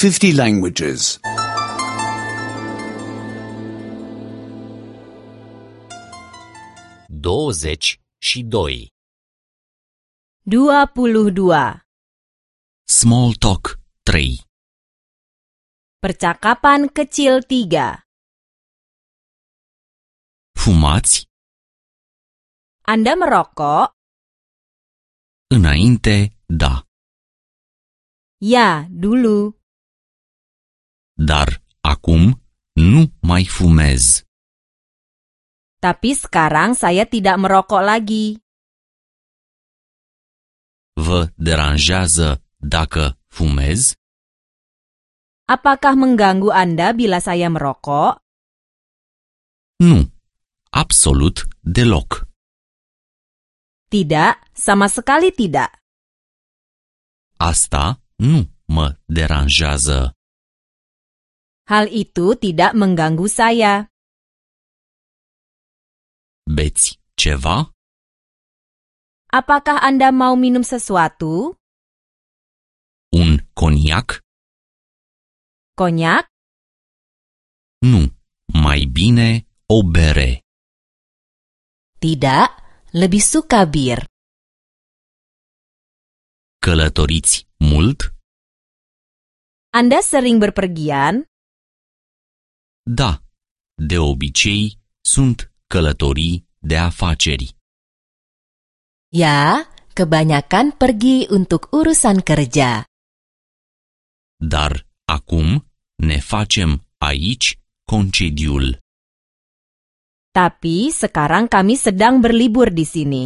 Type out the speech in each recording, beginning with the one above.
50 languages. 22. 22. Small talk 3. Percakapan kecil 3. Fumați? Anda merokok? Înainte, da. Ya, dulu. Dar acum nu mai fumez. Tapi sekarang saya tidak merokok lagi. Vă deranjează dacă fumez? Apakah mengganggu Anda bila saya merokok? Nu, absolut deloc. Tidak, sama sekali tidak. Asta nu mă deranjează. Hal itu tidak mengganggu saya. Beți ceva? Apakah Anda mau minum sesuatu? Un coniac? Konyak? Nu, mai bine o bere. Tidak, lebih suka bir. Călătoriți mult? Anda sering berpergian? Da, de obicei sunt călătorii de afaceri. Ya, kebanyakan pergi untuk urusan kerja. Dar acum ne facem aici concediul. Tapi sekarang kami sedang berlibur di sini.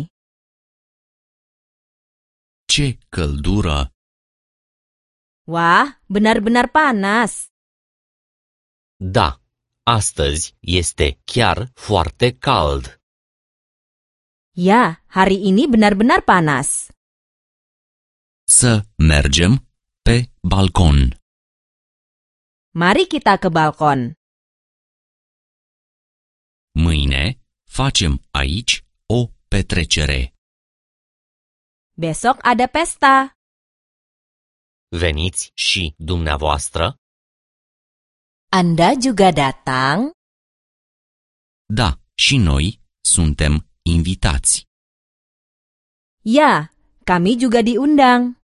Ce căldură! Wah, benar-benar panas. Da, astăzi este chiar foarte cald. Ya, hari ini benar-benar panas. Să mergem pe balcon. Mari kita ke balkon. Mâine facem aici o petrecere. Besok ada pesta. Veniți și dumneavoastră? Anda juga datang? Da, și noi suntem invitați. Ya, kami juga diundang.